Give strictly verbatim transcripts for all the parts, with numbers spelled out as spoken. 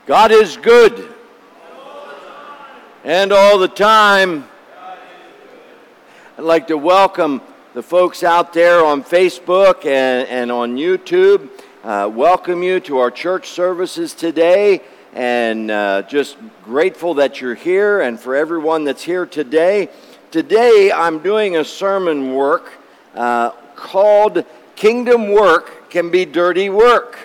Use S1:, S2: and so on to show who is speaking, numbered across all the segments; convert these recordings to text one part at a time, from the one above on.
S1: God is good. And all the time. I'd like to welcome the folks out there on Facebook and, and on YouTube. Uh, welcome you to our church services today. And uh, just grateful that you're here, and for everyone that's here today. Today I'm doing a sermon work uh, called Kingdom Work Can Be Dirty Work.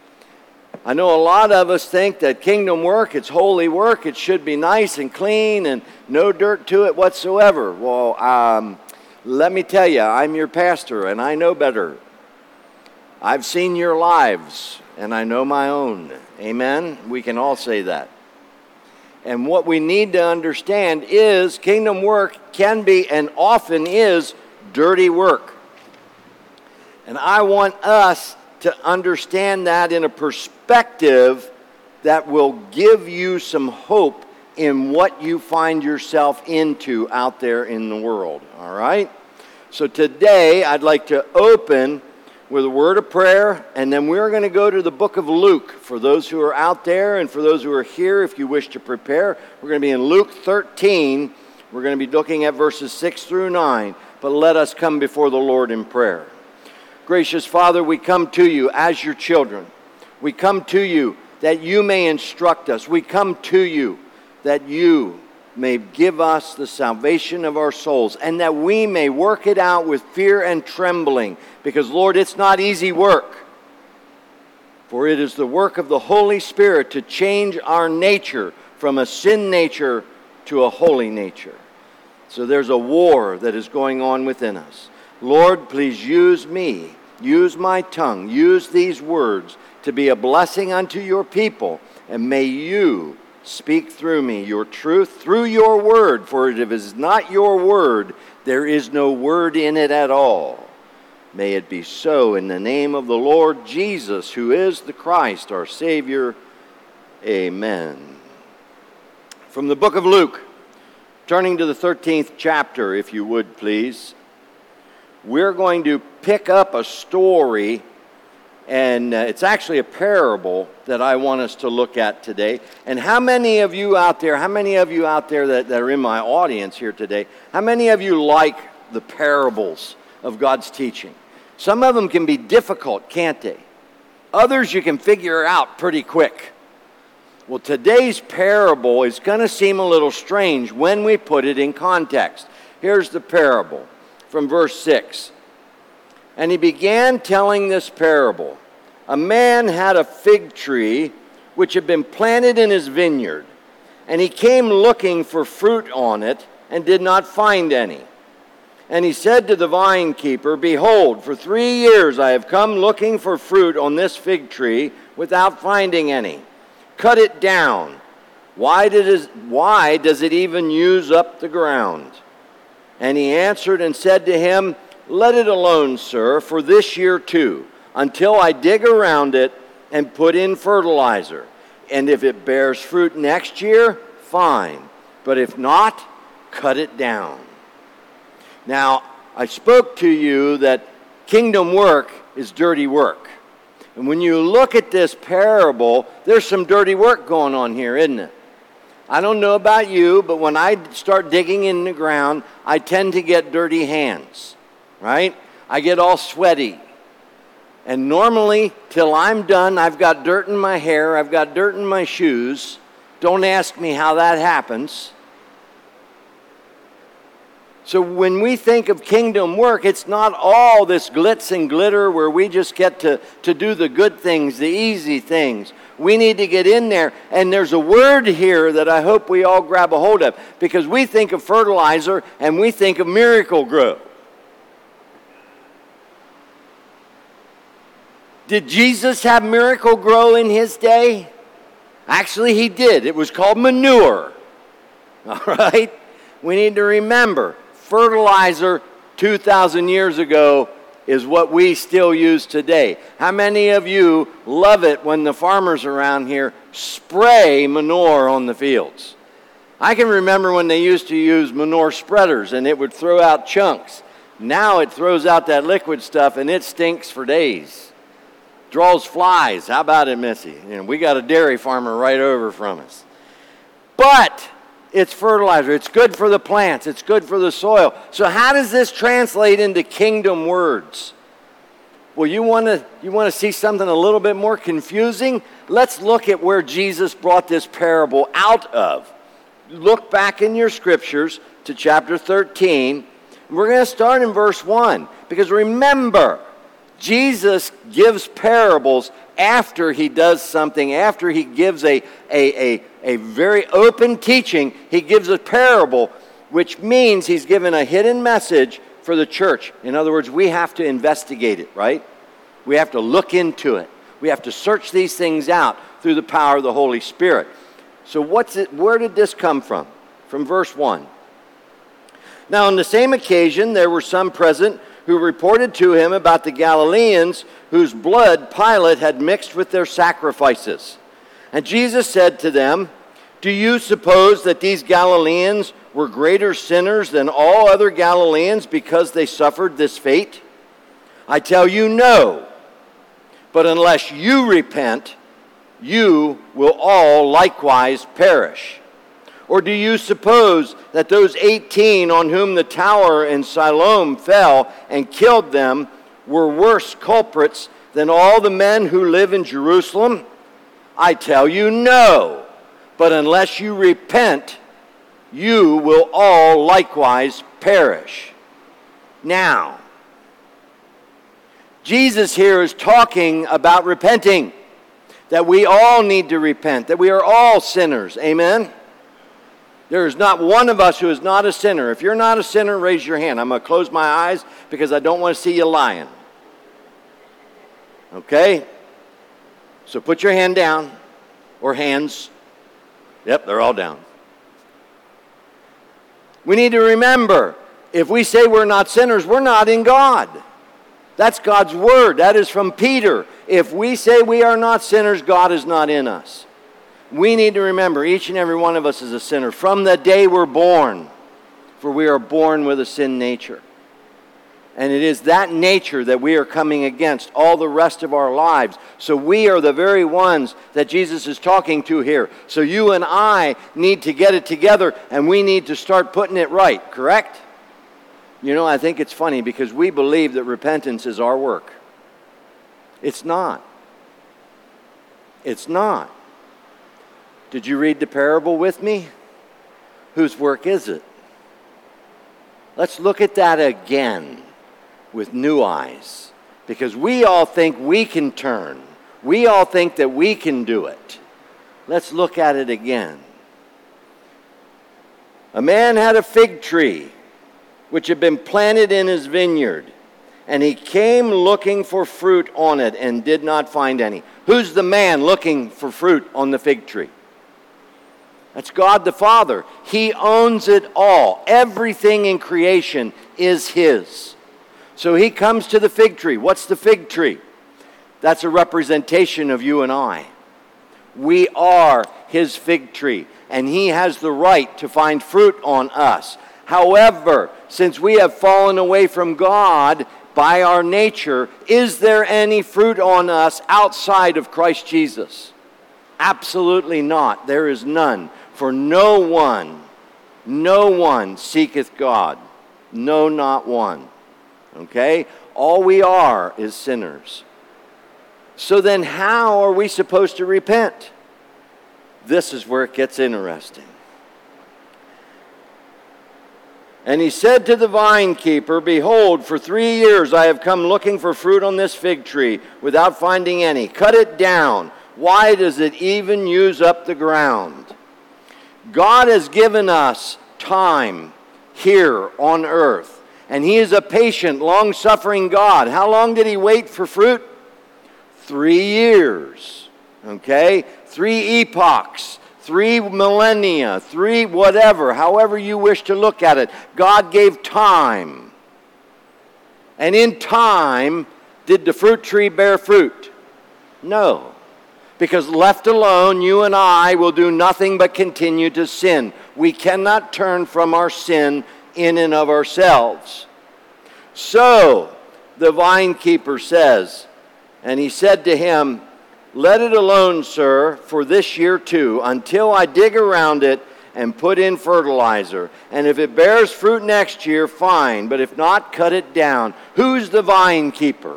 S1: I know a lot of us think that kingdom work, it's holy work, it should be nice and clean and no dirt to it whatsoever. Well, um, let me tell you, I'm your pastor and I know better. I've seen your lives and I know my own. Amen? We can all say that. And what we need to understand is kingdom work can be and often is dirty work. And I want us to understand that in a perspective that will give you some hope in what you find yourself into out there in the world, all right? So today, I'd like to open with a word of prayer, and then we're going to go to the book of Luke. For those who are out there and for those who are here, if you wish to prepare, we're going to be in Luke thirteen. We're going to be looking at verses six through nine, but let us come before the Lord in prayer. Gracious Father, we come to you as your children. We come to you that you may instruct us. We come to you that you may give us the salvation of our souls and that we may work it out with fear and trembling. Because, Lord, it's not easy work. For it is the work of the Holy Spirit to change our nature from a sin nature to a holy nature. So there's a war that is going on within us. Lord, please use me. Use my tongue, use these words to be a blessing unto your people, and may you speak through me your truth through your word, for if it is not your word, there is no word in it at all. May it be so in the name of the Lord Jesus, who is the Christ, our Savior. Amen. From the book of Luke, turning to the thirteenth chapter, if you would please. We're going to pick up a story, and uh, it's actually a parable that I want us to look at today. And how many of you out there, how many of you out there that, that are in my audience here today, how many of you like the parables of God's teaching? Some of them can be difficult, can't they? Others you can figure out pretty quick. Well, today's parable is going to seem a little strange when we put it in context. Here's the parable. From verse six. And he began telling this parable. A man had a fig tree which had been planted in his vineyard, and he came looking for fruit on it and did not find any. And he said to the vine keeper, Behold, for three years I have come looking for fruit on this fig tree without finding any. Cut it down. Why did it, why does it even use up the ground? And he answered and said to him, Let it alone, sir, for this year too, until I dig around it and put in fertilizer. And if it bears fruit next year, fine. But if not, cut it down. Now, I spoke to you that kingdom work is dirty work. And when you look at this parable, there's some dirty work going on here, isn't it? I don't know about you, but when I start digging in the ground, I tend to get dirty hands, right? I get all sweaty. And normally, till I'm done, I've got dirt in my hair, I've got dirt in my shoes. Don't ask me how that happens. So when we think of kingdom work, it's not all this glitz and glitter where we just get to, to do the good things, the easy things. We need to get in there, and there's a word here that I hope we all grab a hold of, because we think of fertilizer and we think of Miracle-Gro. Did Jesus have Miracle-Gro in his day? Actually, he did. It was called manure. All right? We need to remember, fertilizer two thousand years ago is what we still use today. How many of you love it when the farmers around here spray manure on the fields? I can remember when they used to use manure spreaders and it would throw out chunks. Now it throws out that liquid stuff and it stinks for days. draws flies. How about it, Missy? You know, we got a dairy farmer right over from us. But it's fertilizer. It's good for the plants. It's good for the soil. So how does this translate into kingdom words? Well, you want to you want to see something a little bit more confusing? Let's look at where Jesus brought this parable out of. Look back in your scriptures to chapter thirteen. We're going to start in verse one. Because remember, Jesus gives parables after he does something, after he gives a, a, a, a very open teaching. He gives a parable, which means he's given a hidden message for the church. In other words, we have to investigate it, right? We have to look into it. We have to search these things out through the power of the Holy Spirit. So what's it, where did this come from? From verse one. Now on the same occasion, there were some present who reported to him about the Galileans whose blood Pilate had mixed with their sacrifices. And Jesus said to them, "Do you suppose that these Galileans were greater sinners than all other Galileans because they suffered this fate? I tell you, no. But unless you repent, you will all likewise perish. Or do you suppose that those eighteen on whom the tower in Siloam fell and killed them were worse culprits than all the men who live in Jerusalem? I tell you, no. But unless you repent, you will all likewise perish." Now, Jesus here is talking about repenting, that we all need to repent, that we are all sinners. Amen? There is not one of us who is not a sinner. If you're not a sinner, raise your hand. I'm going to close my eyes because I don't want to see you lying. Okay? So put your hand down, or hands. Yep, they're all down. We need to remember, if we say we're not sinners, we're not in God. That's God's word. That is from Peter. If we say we are not sinners, God is not in us. We need to remember, each and every one of us is a sinner from the day we're born, for we are born with a sin nature. And it is that nature that we are coming against all the rest of our lives. So we are the very ones that Jesus is talking to here. So you and I need to get it together, and we need to start putting it right, correct? You know, I think it's funny because we believe that repentance is our work. It's not. It's not. Did you read the parable with me? Whose work is it? Let's look at that again with new eyes, because we all think we can turn. We all think that we can do it. Let's look at it again. A man had a fig tree which had been planted in his vineyard, and he came looking for fruit on it and did not find any. Who's the man looking for fruit on the fig tree? That's God the Father. He owns it all. Everything in creation is His. So He comes to the fig tree. What's the fig tree? That's a representation of you and I. We are His fig tree, and He has the right to find fruit on us. However, since we have fallen away from God by our nature, is there any fruit on us outside of Christ Jesus? Absolutely not. There is none. For no one, no one seeketh God. No, not one. Okay? All we are is sinners. So then how are we supposed to repent? This is where it gets interesting. And he said to the vine keeper, "Behold, for three years I have come looking for fruit on this fig tree without finding any. Cut it down. Why does it even use up the ground?" God has given us time here on earth, and He is a patient, long-suffering God. How long did He wait for fruit? Three years, okay? Three epochs, three millennia, three whatever, however you wish to look at it. God gave time. And in time, did the fruit tree bear fruit? No. Because left alone, you and I will do nothing but continue to sin. We cannot turn from our sin in and of ourselves. So, the vine keeper says, And he said to him, "Let it alone, sir, for this year too, until I dig around it and put in fertilizer. And if it bears fruit next year, fine, but if not, cut it down. Who's the vine keeper?"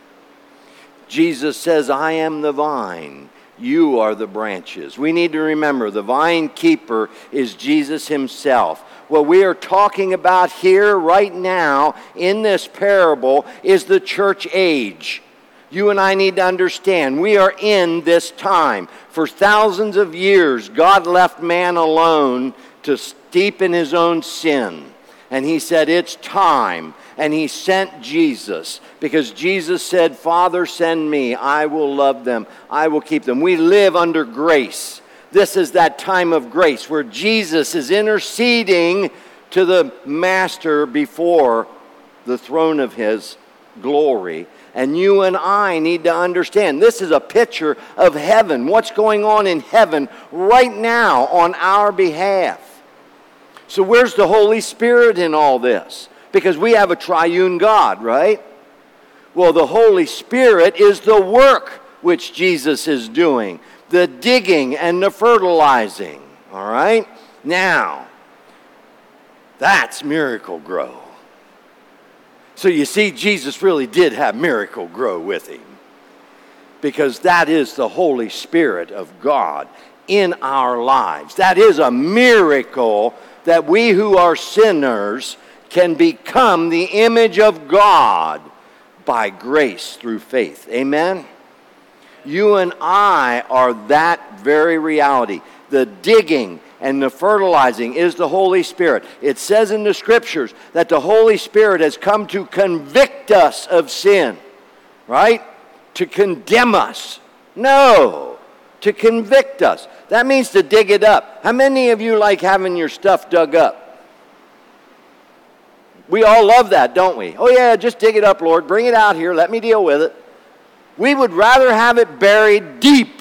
S1: Jesus says, "I am the vine. You are the branches." We need to remember the vine keeper is Jesus himself. What we are talking about here right now in this parable is the church age. You and I need to understand we are in this time. For thousands of years, God left man alone to steep in his own sin. And he said, "It's time." And he sent Jesus because Jesus said, "Father, send me. I will love them. I will keep them." We live under grace. This is that time of grace where Jesus is interceding to the Master before the throne of his glory. And you and I need to understand this is a picture of heaven. What's going on in heaven right now on our behalf. So where's the Holy Spirit in all this? Because we have a triune God, right? Well, the Holy Spirit is the work which Jesus is doing. The digging and the fertilizing. All right? Now, that's Miracle-Gro. So you see, Jesus really did have Miracle-Gro with him. Because that is the Holy Spirit of God in our lives. That is a miracle that we who are sinners can become the image of God by grace through faith. Amen? You and I are that very reality. The digging and the fertilizing is the Holy Spirit. It says in the Scriptures that the Holy Spirit has come to convict us of sin, right? To condemn us. No, to convict us. That means to dig it up. How many of you like having your stuff dug up? We all love that, don't we? Oh yeah, just dig it up, Lord. Bring it out here. Let me deal with it. We would rather have it buried deep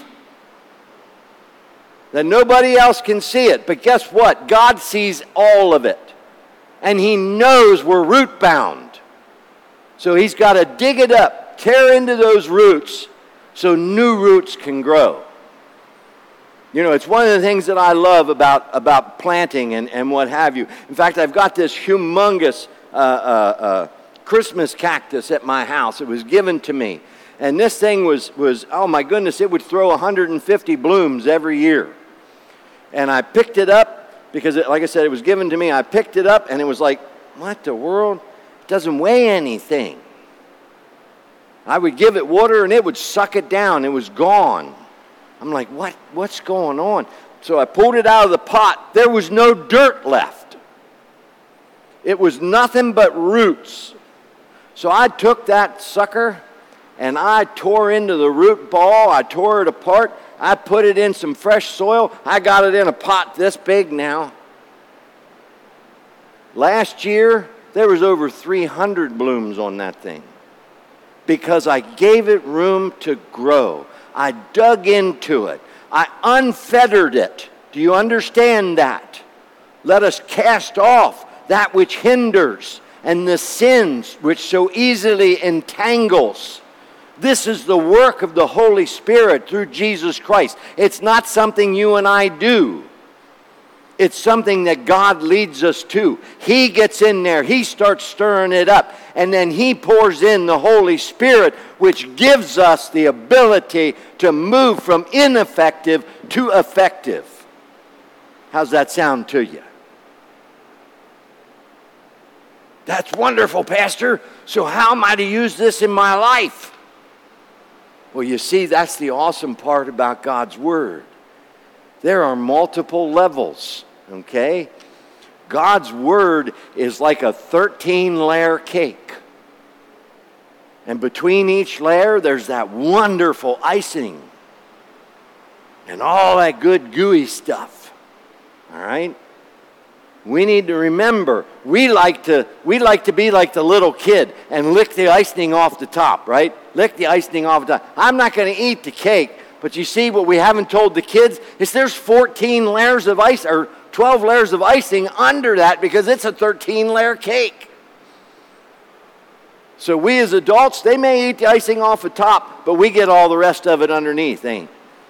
S1: that nobody else can see it. But guess what? God sees all of it. And he knows we're root bound. So he's got to dig it up, tear into those roots so new roots can grow. You know, it's one of the things that I love about, about planting and, and what have you. In fact, I've got this humongous uh, uh, uh, Christmas cactus at my house. It was given to me. And this thing was, was, oh my goodness, it would throw one hundred fifty blooms every year. And I picked it up because, it, like I said, it was given to me. I picked it up and it was like, what the world? It doesn't weigh anything. I would give it water and it would suck it down. It was gone. I'm like, what? What's going on? So I pulled it out of the pot. There was no dirt left. It was nothing but roots. So I took that sucker and I tore into the root ball. I tore it apart. I put it in some fresh soil. I got it in a pot this big now. Last year, there was over three hundred blooms on that thing because I gave it room to grow. I dug into it. I unfettered it. Do you understand that? Let us cast off that which hinders and the sins which so easily entangles. This is the work of the Holy Spirit through Jesus Christ. It's not something you and I do. It's something that God leads us to. He gets in there. He starts stirring it up. And then he pours in the Holy Spirit, which gives us the ability to move from ineffective to effective. How's that sound to you? That's wonderful, Pastor. So how am I to use this in my life? Well, you see, that's the awesome part about God's Word. There are multiple levels, okay? God's Word is like a thirteen-layer cake. And between each layer, there's that wonderful icing and all that good gooey stuff, all right? We need to remember, we like to we like to be like the little kid and lick the icing off the top, right? Lick the icing off the top. I'm not going to eat the cake, but you see what we haven't told the kids is there's fourteen layers of ice or twelve layers of icing under that because it's a thirteen-layer cake. So we as adults, they may eat the icing off the top, but we get all the rest of it underneath, ain't?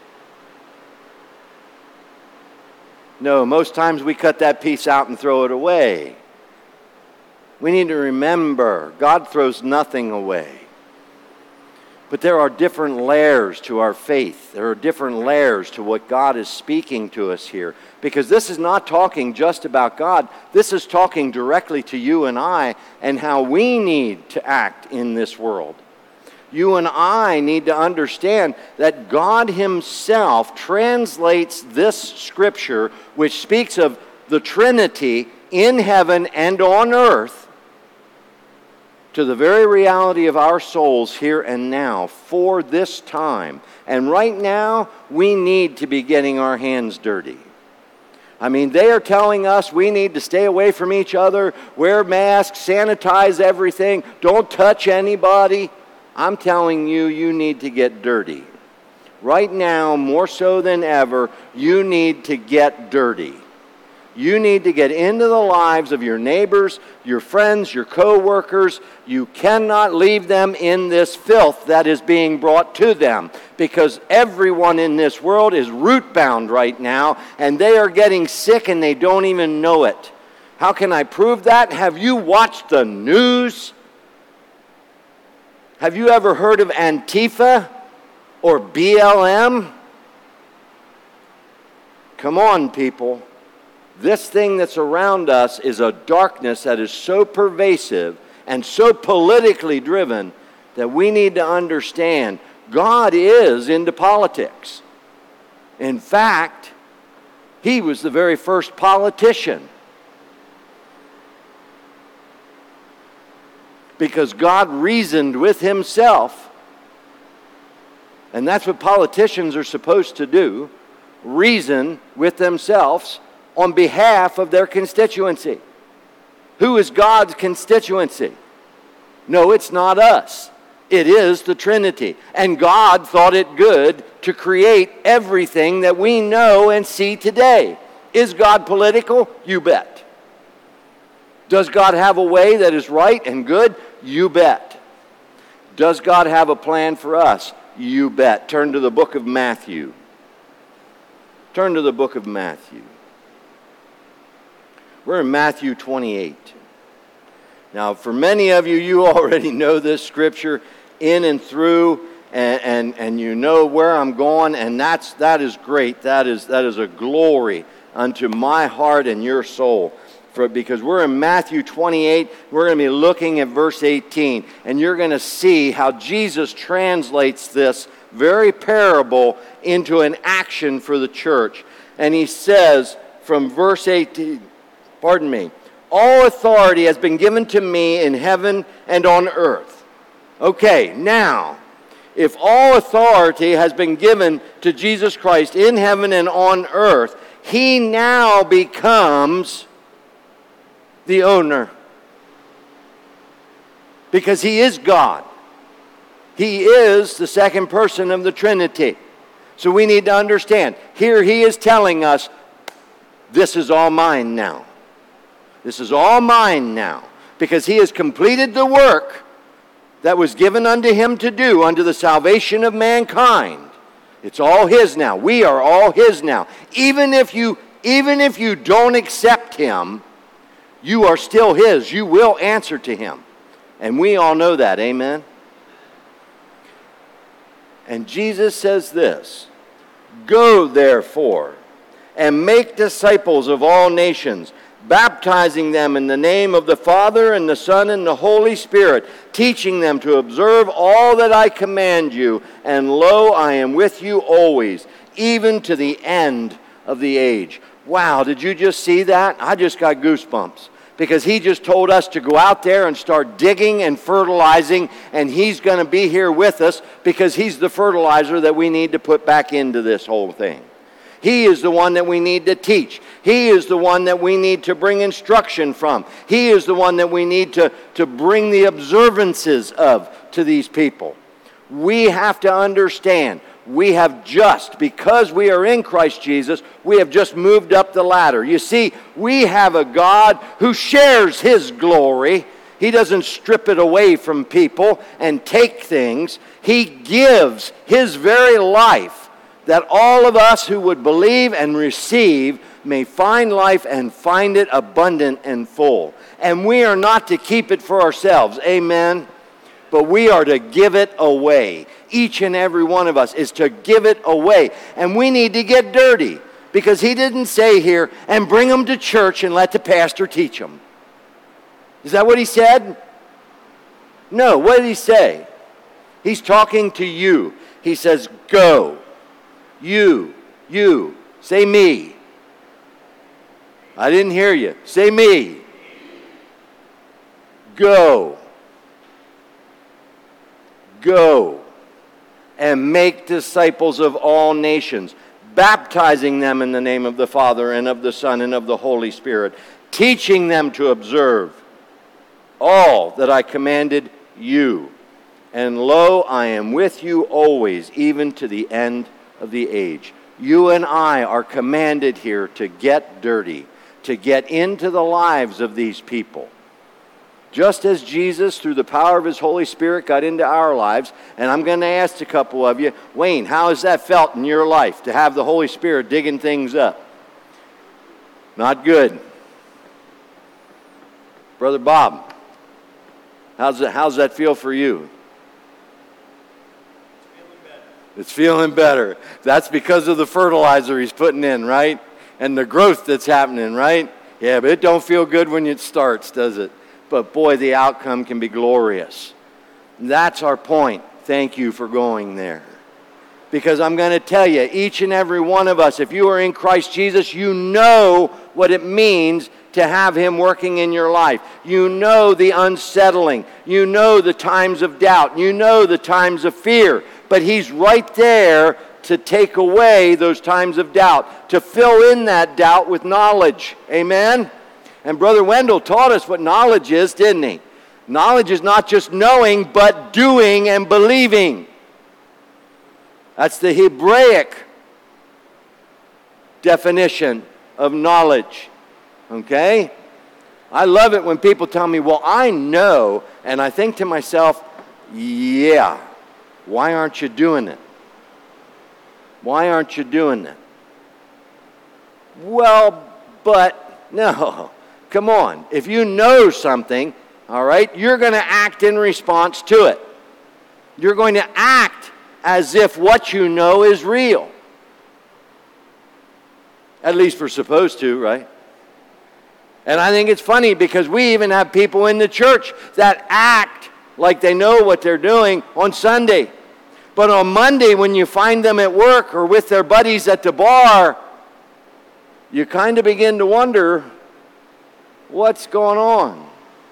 S1: No, most times we cut that piece out and throw it away. We need to remember, God throws nothing away. But there are different layers to our faith. There are different layers to what God is speaking to us here. Because this is not talking just about God. This is talking directly to you and I and how we need to act in this world. You and I need to understand that God Himself translates this scripture, which speaks of the Trinity in heaven and on earth, to the very reality of our souls here and now for this time. And right now, we need to be getting our hands dirty. I mean, they are telling us we need to stay away from each other, wear masks, sanitize everything, don't touch anybody. I'm telling you, you need to get dirty. Right now, more so than ever, you need to get dirty. You need to get into the lives of your neighbors, your friends, your co-workers. You cannot leave them in this filth that is being brought to them, because everyone in this world is root-bound right now, and they are getting sick and they don't even know it. How can I prove that? Have you watched the news? Have you ever heard of Antifa or B L M? Come on, people. This thing that's around us is a darkness that is so pervasive and so politically driven that we need to understand God is into politics. In fact, He was the very first politician. Because God reasoned with Himself, and that's what politicians are supposed to do, reason with themselves on behalf of their constituency. Who is God's constituency? No, it's not us. It is the Trinity. And God thought it good to create everything that we know and see today. Is God political? You bet. Does God have a way that is right and good? You bet. Does God have a plan for us? You bet. Turn to the book of Matthew. Turn to the book of Matthew. We're in Matthew twenty-eight. Now, for many of you, you already know this scripture in and through, and, and, and you know where I'm going, and that's, that is great. That is, that is a glory unto my heart and your soul. For, because we're in Matthew twenty-eight, we're going to be looking at verse eighteen, and you're going to see how Jesus translates this very parable into an action for the church. And He says from verse eighteen, pardon me, all authority has been given to me in heaven and on earth. Okay, now, if all authority has been given to Jesus Christ in heaven and on earth, He now becomes the owner. Because He is God. He is the second person of the Trinity. So we need to understand, here He is telling us, this is all mine now. This is all mine now. Because He has completed the work that was given unto Him to do unto the salvation of mankind. It's all His now. We are all His now. Even if you, even if you don't accept Him, you are still His. You will answer to Him. And we all know that. Amen? And Jesus says this, go therefore and make disciples of all nations, baptizing them in the name of the Father and the Son and the Holy Spirit, teaching them to observe all that I command you. And lo, I am with you always, even to the end of the age. Wow, did you just see that? I just got goosebumps. Because He just told us to go out there and start digging and fertilizing, and He's going to be here with us because He's the fertilizer that we need to put back into this whole thing. He is the one that we need to teach. He is the one that we need to bring instruction from. He is the one that we need to, to bring the observances of to these people. We have to understand, we have just, because we are in Christ Jesus, we have just moved up the ladder. You see, we have a God who shares His glory. He doesn't strip it away from people and take things. He gives his very life that all of us who would believe and receive may find life and find it abundant and full. And we are not to keep it for ourselves. Amen. But we are to give it away. Each and every one of us is to give it away. And we need to get dirty, because he didn't say here, and bring them to church and let the pastor teach them. Is that what he said? No, what did he say? He's talking to you. He says, go. You, you, say me. I didn't hear you. Say me. Go. Go and make disciples of all nations, baptizing them in the name of the Father and of the Son and of the Holy Spirit, teaching them to observe all that I commanded you. And lo, I am with you always, even to the end of the age. You and I are commanded here to get dirty, to get into the lives of these people. Just as Jesus, through the power of his Holy Spirit, got into our lives. And I'm going to ask a couple of you, Wayne, how has that felt in your life to have the Holy Spirit digging things up? Not good. Brother Bob, how's that, how's that feel for you? It's feeling better. That's because of the fertilizer he's putting in, right? And the growth that's happening, right? Yeah, but it don't feel good when it starts, does it? But boy, the outcome can be glorious. That's our point. Thank you for going there. Because I'm going to tell you, each and every one of us, if you are in Christ Jesus, you know what it means to have him working in your life. You know the unsettling. You know the times of doubt. You know the times of fear. But he's right there to take away those times of doubt, to fill in that doubt with knowledge. Amen? And Brother Wendell taught us what knowledge is, didn't he? Knowledge is not just knowing, but doing and believing. That's the Hebraic definition of knowledge. Okay? I love it when people tell me, well, I know, and I think to myself, yeah, why aren't you doing it? Why aren't you doing it? Well, but, no. Come on. If you know something, all right, you're going to act in response to it. You're going to act as if what you know is real. At least we're supposed to, right? And I think it's funny because we even have people in the church that act like they know what they're doing on Sunday. But on Monday, when you find them at work or with their buddies at the bar, you kind of begin to wonder, what's going on?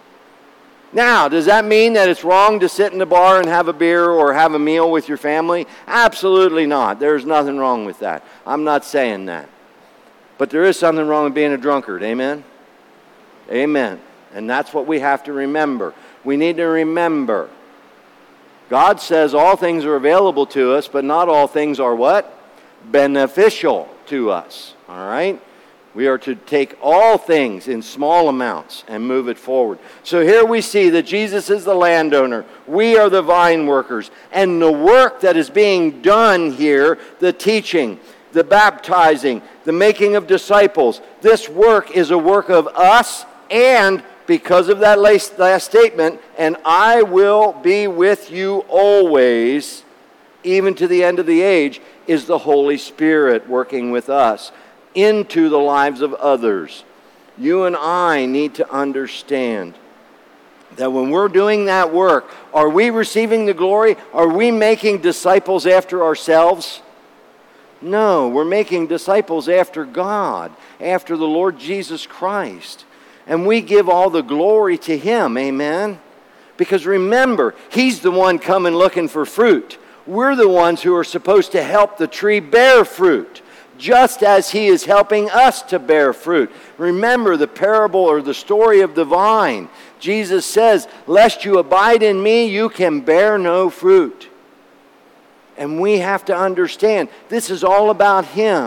S1: Now, does that mean that it's wrong to sit in the bar and have a beer or have a meal with your family? Absolutely not. There's nothing wrong with that. I'm not saying that. But there is something wrong with being a drunkard. Amen? Amen. And that's what we have to remember. We need to remember. God says all things are available to us, but not all things are what? Beneficial to us. All right? We are to take all things in small amounts and move it forward. So here we see that Jesus is the landowner. We are the vine workers. And the work that is being done here, the teaching, the baptizing, the making of disciples, this work is a work of us, and because of that last, last statement, and I will be with you always, even to the end of the age, is the Holy Spirit working with us into the lives of others. You and I need to understand that when we're doing that work, are we receiving the glory? Are we making disciples after ourselves? No, we're making disciples after God, after the Lord Jesus Christ. And we give all the glory to him, amen? Because remember, he's the one coming looking for fruit. We're the ones who are supposed to help the tree bear fruit, just as he is helping us to bear fruit. Remember the parable or the story of the vine. Jesus says, lest you abide in me, you can bear no fruit. And we have to understand, this is all about him.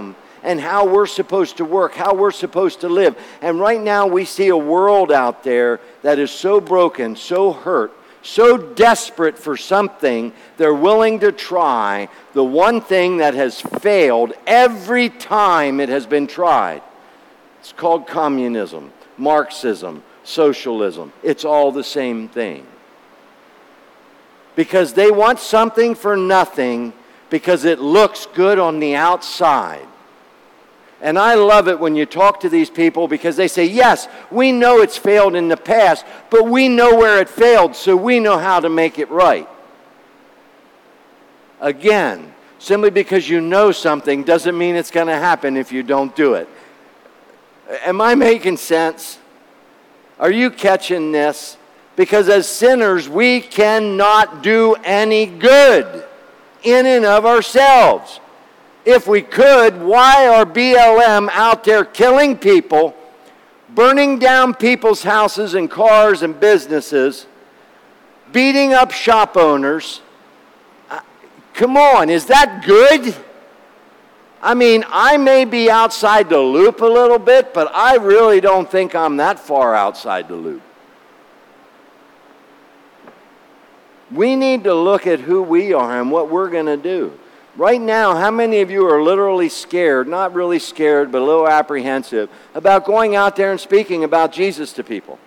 S1: and how we're supposed to work, how we're supposed to live. And right now we see a world out there that is so broken, so hurt, so desperate for something, they're willing to try the one thing that has failed every time it has been tried. It's called communism, Marxism, socialism. It's all the same thing. Because they want something for nothing because it looks good on the outside. And I love it when you talk to these people because they say, yes, we know it's failed in the past, but we know where it failed, so we know how to make it right. Again, simply because you know something doesn't mean it's going to happen if you don't do it. Am I making sense? Are you catching this? Because as sinners, we cannot do any good in and of ourselves. If we could, why are B L M out there killing people, burning down people's houses and cars and businesses, beating up shop owners? Uh, come on, is that good? I mean, I may be outside the loop a little bit, but I really don't think I'm that far outside the loop. We need to look at who we are and what we're going to do. Right now, how many of you are literally scared, not really scared, but a little apprehensive, about going out there and speaking about Jesus to people?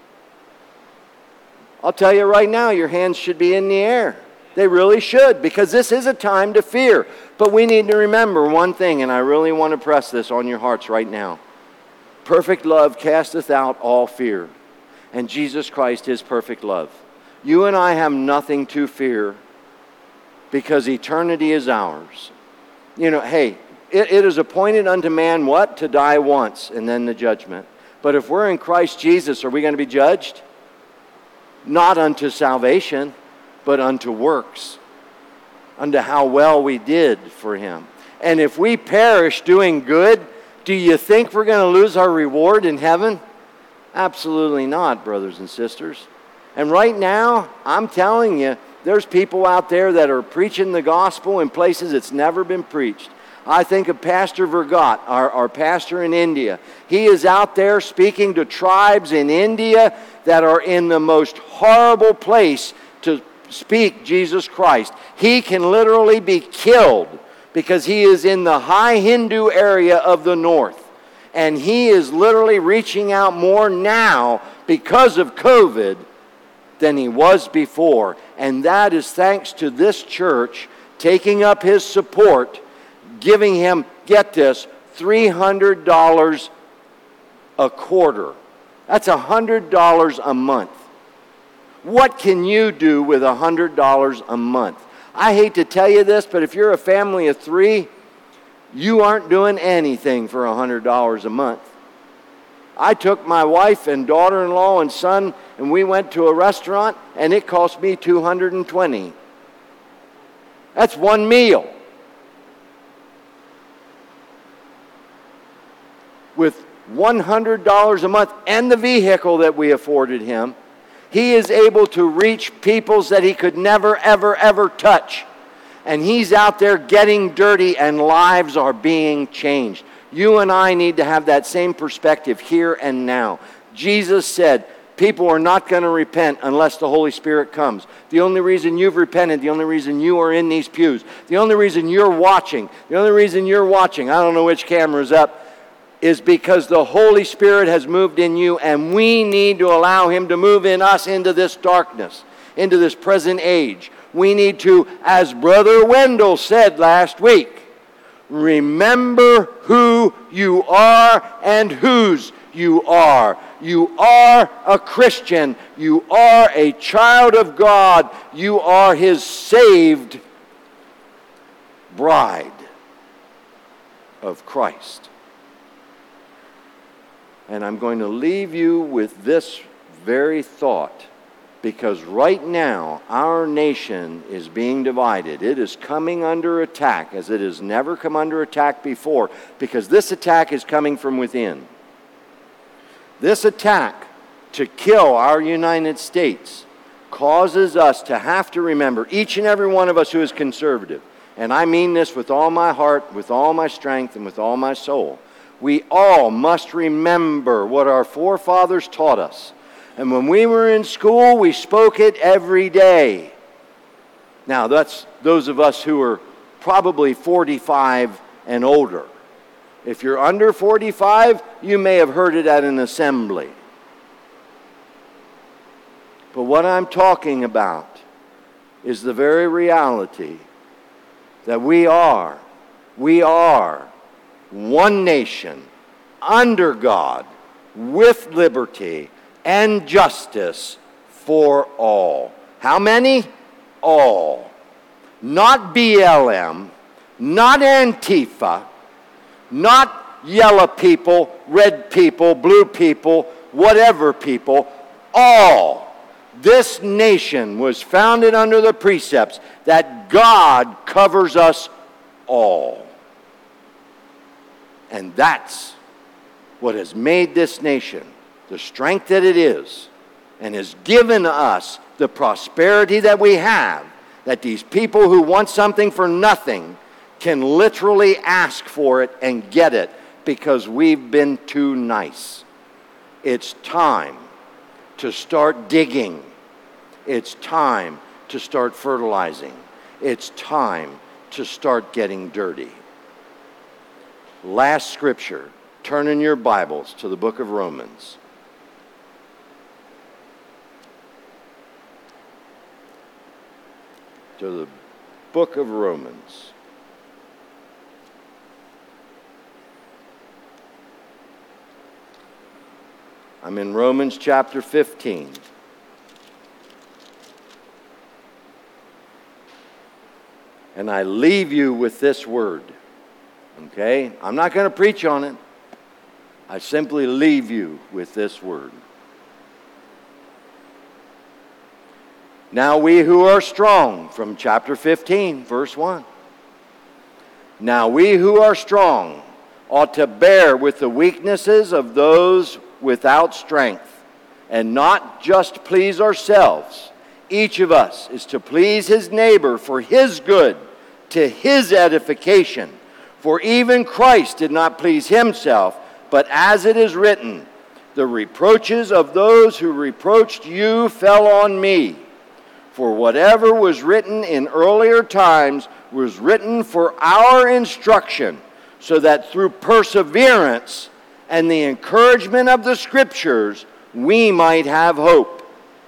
S1: I'll tell you right now, your hands should be in the air. They really should, because this is a time to fear. But we need to remember one thing, and I really want to press this on your hearts right now. Perfect love casteth out all fear, and Jesus Christ is perfect love. You and I have nothing to fear, because eternity is ours. You know, hey, it, it is appointed unto man what? To die once, and then the judgment. But if we're in Christ Jesus, are we going to be judged? Not unto salvation, but unto works, unto how well we did for him. And if we perish doing good, do you think we're going to lose our reward in heaven? Absolutely not, brothers and sisters. And right now, I'm telling you, there's people out there that are preaching the gospel in places it's never been preached. I think of Pastor Vergat, our, our pastor in India. He is out there speaking to tribes in India that are in the most horrible place to speak Jesus Christ. He can literally be killed because he is in the high Hindu area of the north. And he is literally reaching out more now because of COVID than he was before. And that is thanks to this church taking up his support, giving him, get this, three hundred dollars a quarter. That's one hundred dollars a month. What can you do with one hundred dollars a month? I hate to tell you this, but if you're a family of three, you aren't doing anything for one hundred dollars a month. I took my wife and daughter-in-law and son, and we went to a restaurant, and it cost me two hundred twenty dollars. That's one meal. With one hundred dollars a month and the vehicle that we afforded him, he is able to reach peoples that he could never, ever, ever touch. And he's out there getting dirty, and lives are being changed. You and I need to have that same perspective here and now. Jesus said, people are not going to repent unless the Holy Spirit comes. The only reason you've repented, the only reason you are in these pews, the only reason you're watching, the only reason you're watching, I don't know which camera's up, is because the Holy Spirit has moved in you, and we need to allow him to move in us into this darkness, into this present age. We need to, as Brother Wendell said last week, remember who you are and whose you are. You are a Christian. You are a child of God. You are his saved bride of Christ. And I'm going to leave you with this very thought, because right now our nation is being divided. It is coming under attack as it has never come under attack before, because this attack is coming from within. This attack to kill our United States causes us to have to remember, each and every one of us who is conservative, and I mean this with all my heart, with all my strength, and with all my soul, we all must remember what our forefathers taught us. And when we were in school, we spoke it every day. Now, that's those of us who are probably forty-five and older. If you're under forty-five, you may have heard it at an assembly. But what I'm talking about is the very reality that we are, we are one nation under God with liberty and justice for all. How many? All. Not B L M, not Antifa, not yellow people, red people, blue people, whatever people, all. This nation was founded under the precepts that God covers us all. And that's what has made this nation the strength that it is, and has given us the prosperity that we have, that these people who want something for nothing can literally ask for it and get it because we've been too nice. It's time to start digging. It's time to start fertilizing. It's time to start getting dirty. Last scripture. Turn in your Bibles to the book of Romans. To the book of Romans. I'm in Romans chapter fifteen. And I leave you with this word. Okay? I'm not going to preach on it. I simply leave you with this word. Now we who are strong, from chapter fifteen, verse one. Now we who are strong ought to bear with the weaknesses of those without strength, and not just please ourselves. Each of us is to please his neighbor for his good, to his edification. For even Christ did not please himself, but as it is written, the reproaches of those who reproached you fell on me. For whatever was written in earlier times was written for our instruction, so that through perseverance and the encouragement of the Scriptures, we might have hope.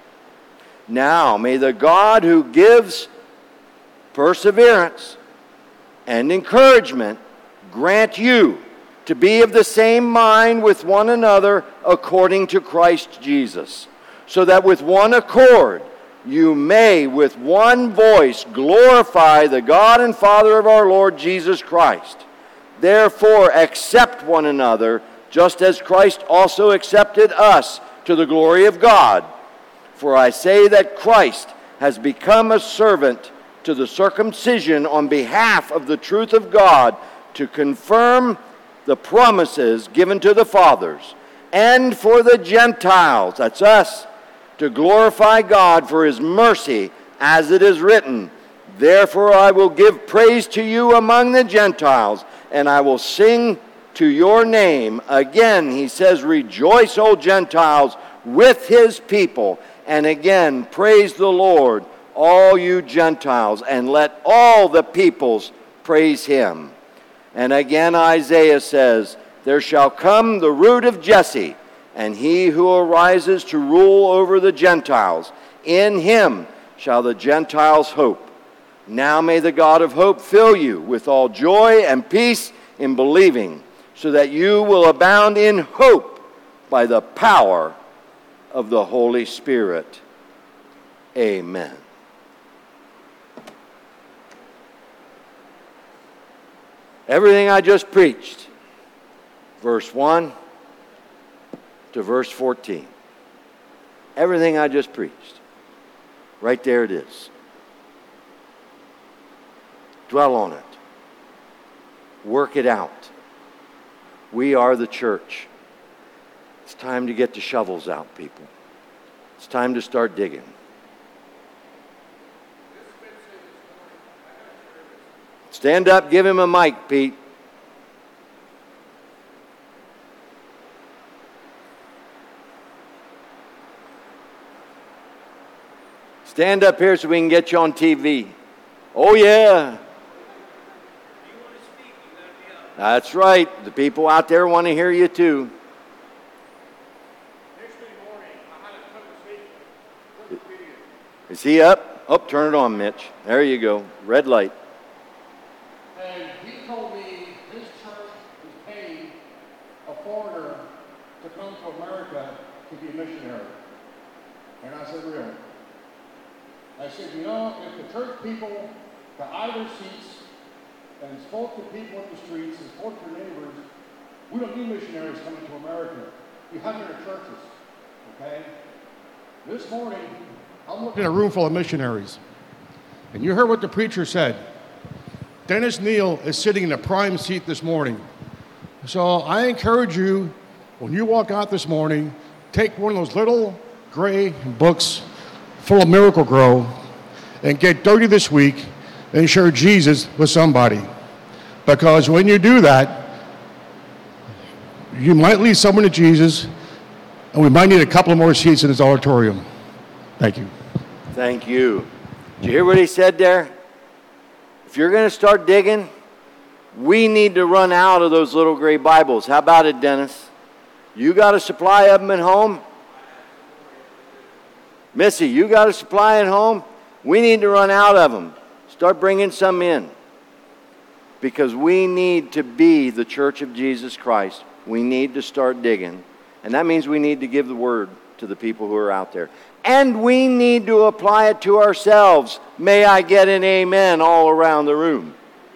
S1: Now may the God who gives perseverance and encouragement grant you to be of the same mind with one another according to Christ Jesus, so that with one accord you may with one voice glorify the God and Father of our Lord Jesus Christ. Therefore accept one another, just as Christ also accepted us to the glory of God. For I say that Christ has become a servant to the circumcision on behalf of the truth of God, to confirm the promises given to the fathers, and for the Gentiles, that's us, to glorify God for his mercy, as it is written, therefore I will give praise to you among the Gentiles, and I will sing to your name. Again, he says, rejoice, O Gentiles, with his people. And again, praise the Lord, all you Gentiles, and let all the peoples praise him. And again, Isaiah says, there shall come the root of Jesse, and he who arises to rule over the Gentiles. In him shall the Gentiles hope. Now may the God of hope fill you with all joy and peace in believing, so that you will abound in hope by the power of the Holy Spirit. Amen. Everything I just preached, verse one to verse fourteen. Everything I just preached. Right there it is. Dwell on it. Work it out. We are the church. It's time to get the shovels out, people. It's time to start digging. Stand up, give him a mic, Pete. Stand up here so we can get you on T V. Oh, yeah. That's right. The people out there want to hear you too. Is he up? Oh, turn it on, Mitch. There you go. Red light.
S2: And he told me his church is paying a foreigner to come to America to be a missionary. And I said, really? I said, you know, if the church people got out of their seats and spoke to people in the streets and spoke to their neighbors, we don't need missionaries coming to America. We have it in our churches, okay? This morning, I'm looking at a room full of missionaries. And you heard what the preacher said. Dennis Neal is sitting in a prime seat this morning. So I encourage you, when you walk out this morning, take one of those little gray books full of Miracle Grow and get dirty this week and share Jesus with somebody. Because when you do that, you might lead someone to Jesus, and we might need a couple of more seats in this auditorium. Thank you.
S1: Thank you. Did you hear what he said there? If you're going to start digging, we need to run out of those little gray Bibles. How about it, Dennis? You got a supply of them at home? Missy, you got a supply at home? We need to run out of them. Start bringing some in. Because we need to be the church of Jesus Christ. We need to start digging. And that means we need to give the word to the people who are out there. And we need to apply it to ourselves. May I get an amen all around the room?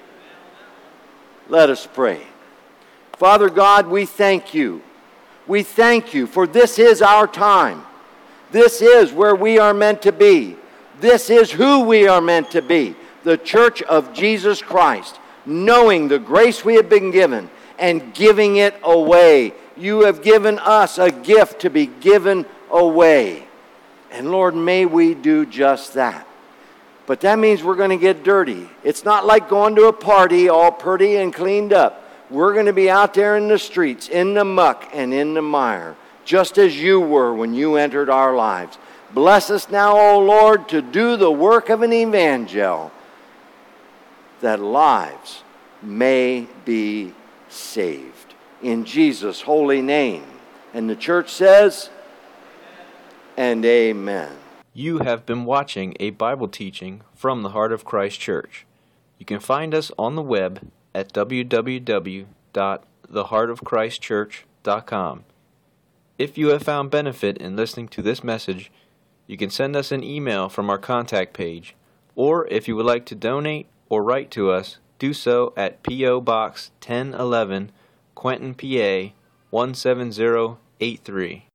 S1: Let us pray. Father God, we thank you. We thank you for this is our time. This is where we are meant to be. This is who we are meant to be. The church of Jesus Christ. Knowing the grace we have been given and giving it away. You have given us a gift to be given away. And Lord, may we do just that. But that means we're going to get dirty. It's not like going to a party all pretty and cleaned up. We're going to be out there in the streets, in the muck and in the mire, just as you were when you entered our lives. Bless us now, O Lord, to do the work of an evangel, that lives may be saved. In Jesus' holy name. And the church says, and amen.
S3: You have been watching a Bible teaching from the Heart of Christ Church. You can find us on the web at w w w dot the heart of christ church dot com. If you have found benefit in listening to this message, you can send us an email from our contact page, or if you would like to donate or write to us, do so at P O Box ten eleven, Quentin, P A one seven zero eight three.